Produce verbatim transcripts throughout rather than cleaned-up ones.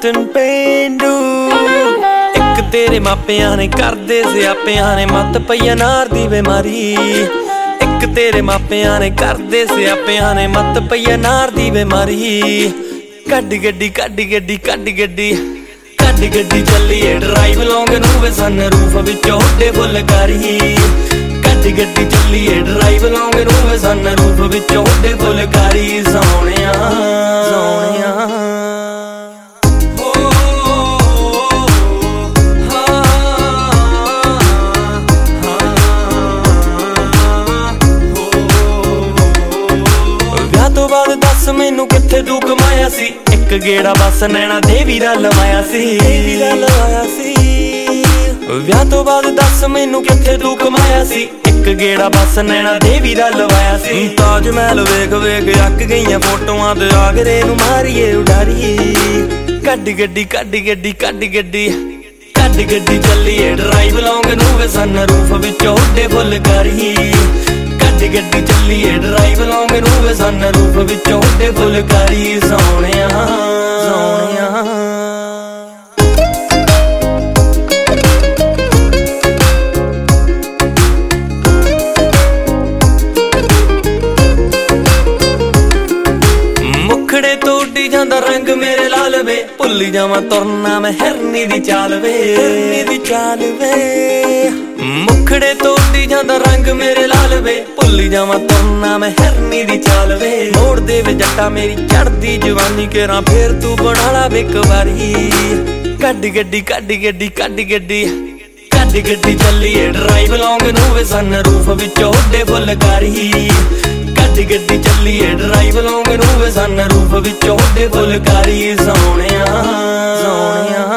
Captain ਪੇਂਡੂ। ਇੱਕ ਤੇਰੇ ਮਾਪਿਆਂ ਨੇ ਕਰਦੇ ਸਿਆਪਿਆਂ ਨੇ ਮੱਤ ਪਈ ਅਨਾਰ ਦੀ ਬਿਮਾਰੀ। ਇੱਕ ਤੇਰੇ ਮਾਪਿਆਂ ਨੇ ਕਰਦੇ ਸਿਆਪਿਆਂ ਨੇ ਮੱਤ ਪਈ ਅਨਾਰ ਦੀ ਬਿਮਾਰੀ। ਕੱਢ ਗੱਡੀ ਕੱਢ ਗੱਡੀ ਕੱਢ ਗੱਡੀ ਕੱਢ ਗੱਡੀ ਚੱਲੀਏ ਡਰਾਈਵ ਲੌਂਗ ਨੂੰ ਵੇ ਸਨ ਰੂਫ ਵਿੱਚੋਂ ਉੱਡੇ ਫੁਲਕਾਰੀ। ਕੱਢ ਗੱਡੀ ਚੱਲੀਏ ਡਰਾਈਵ ਲੌਂਗ ਨੂੰ ਵੇ ਸਨ ਰੂਫ ਵਿੱਚੋਂ ਉੱਡੇ ਫੁਲਕਾਰੀ। ਸੋਹਣਿਆ ਸੋਹਣਿਆ ਬਾਅਦ ਦੱਸ ਮੈਨੂੰ ਕਿੱਥੇ ਤੂੰ ਕਮਾਇਆ ਸੀ। ਇੱਕ ਗੇੜਾ ਬਸ ਨੈਣਾ ਦੇਵੀ ਦਾ ਲਵਾਇਆ ਸੀ ਲਵਾਇਆ ਸੀ ਵਿਆਹ ਤੋਂ ਬਾਅਦ ਦੱਸ ਮੈਨੂੰ ਕਿੱਥੇ ਤੂੰ ਕਮਾਇਆ ਸੀ। ਇੱਕ ਗੇੜਾ ਬਸ ਨੈਣਾ ਦੇਵੀ ਦਾ ਲਵਾਇਆ ਸੀ। ਤਾਜ ਮਹਿਲ ਵੇਖ ਵੇਖ ਅੱਕ ਗਈਆਂ ਫੋਟੋਆਂ ਤੇ ਆਗਰੇ ਨੂੰ ਮਾਰੀਏ ਉਡਾਰੀਏ। ਕੱਢ ਗੱਡੀ ਕੱਢ ਗੱਡੀ ਕੱਢ ਗੱਡੀ ਕੱਢ ਗੱਡੀ ਚੱਲੀਏ ਡਰਾਈਵ ਲੌਂਗ ਨੂੰ ਵੇ ਸਨ ਰੂਫ ਵਿੱਚੋਂ ਉੱਡੇ ਫੁਲਕਾਰੀ। ਕੱਢ ਗੱਡੀ ਚੱਲੀਏ ਡਰਾਈਵ ਲੌਂਗ ਨੂੰ ਵੇ ਸਨ ਰੂਫ ਵਿੱਚੋਂ ਉੱਡੇ ਫੁਲਕਾਰੀ। ਸੋਹਣਿਆ ਸੋਹਣਿਆ ਮੁਖੜੇ ਤੋਂ ਉੱਡੀ ਜਾਂਦਾ ਰੰਗ ਮੇਰੇ ਲਾਲ ਵੇ। ਭੁੱਲੀ ਜਾਵਾਂ ਤੁਰਨਾ ਮੈਂ ਹਿਰਨੀ ਦੀ ਚਾਲ ਵੇ ਹਿਰਨੀ ਦੀ ਚਾਲ ਵੇ। ਮੁਖੜੇ ਤੋਂ ਉੱਡੀ ਜਾਂਦਾ ਰੰਗ ਮੇਰੇ ਲਾਲ ਵੇ। ਭੁੱਲੀ ਜਾਵਾਂ ਤੁਰਨਾ ਮੈਂ ਹਿਰਨੀ ਦੀ ਚਾਲ ਵੇ। ਮੋੜ ਦੇ ਵੇ ਜੱਟਾ ਮੇਰੀ ਚੜਦੀ ਜਵਾਨੀ ਕੇਰਾਂ ਫੇਰ ਤੂੰ ਬਣਾ ਲਾ ਵੇ ਇੱਕ ਵਾਰੀ। ਕੱਢ ਗੱਡੀ ਕੱਢ ਗੱਡੀ ਕੱਢ ਗੱਡੀ ਕੱਢ ਗੱਡੀ ਚੱਲੀਏ ਡਰਾਈਵ ਲੌਂਗ ਨੂੰ ਵੇ ਸਨ ਰੂਫ ਵਿੱਚੋਂ ਉੱਡੇ ਫੁਲਕਾਰੀ। ਕੱਢ ਗੱਡੀ ਚੱਲੀਏ ਡਰਾਈਵ ਲੌਂਗ ਨੂੰ ਵੇ ਸਨ ਰੂਫ ਵਿੱਚੋਂ ਉੱਡੇ ਫੁਲਕਾਰੀ। ਸੋਹਣਿਆ ਸੋਹਣਿਆ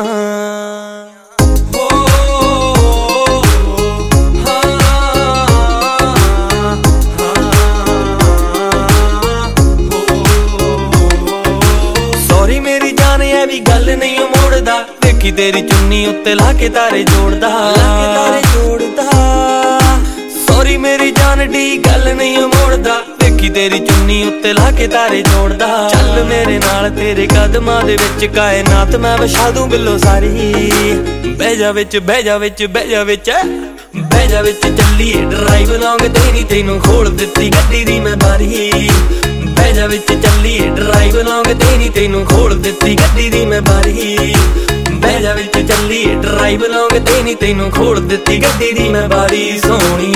ਸੌਰੀ ਮੇਰੀ ਜਾਨ ਐ ਵੀ ਗੱਲ ਨਹੀਂ ਮੋੜਦਾ। ਦੇਖੀ ਤੇਰੀ ਚੁੰਨੀ ਉੱਤੇ ਲਾ ਕੇ ਤਾਰੇ ਜੋੜਦਾ ਲਾ ਕੇ ਤਾਰੇ ਜੋੜਦਾ। ਸੌਰੀ ਮੇਰੀ ਜਾਨ ਡੀ ਗੱਲ ਨਹੀਂ ਮੋੜਦਾ। ਦੇਖੀ ਤੇਰੀ ਚੁੰਨੀ ਉੱਤੇ ਲਾ ਕੇ ਤਾਰੇ ਜੋੜਦਾ। ਚੱਲ ਮੇਰੇ ਨਾਲ ਤੇਰੇ ਕਦਮਾਂ ਦੇ ਵਿੱਚ ਕਾਇਨਾਤ ਮੈਂ ਵਿਛਾ ਦੂੰ ਬਿੱਲੋ ਸਾਰੀ। ਬਹਿ ਜਾ ਵਿੱਚ ਬਹਿ ਜਾ ਵਿੱਚ ਬਹਿ ਜਾ ਵਿੱਚ ਬਹਿ ਜਾ ਵਿੱਚ ਚੱਲੀਏ ਡਰਾਈਵ ਲੌਂਗ ਤੇਰੀ ਤੈਨੂੰ ਖੋਲ ਦਿੱਤੀ ਗੱਡੀ ਦੀ ਮੈਂ ਬਾਰੀ। ਬਹਿ ਜਾ ਵਿੱਚ ਚੱਲੀਏ ਡਰਾਈਵ ਲੌਂਗ ਤੇਰੀ ਤੈਨੂੰ ਖੋਲ ਦਿੱਤੀ ਗੱਡੀ ਦੀ ਮੈਂ ਬਾਰੀ। ਬਹਿ ਜਾ ਵਿੱਚ ਚੱਲੀਏ ਡਰਾਈਵ ਲੌਂਗ ਤੇਰੀ ਤੈਨੂੰ ਖੋਲ ਦਿੱਤੀ ਗੱਡੀ ਦੀ ਮੈਂ ਬਾਰੀ। ਸੋਹਣੀ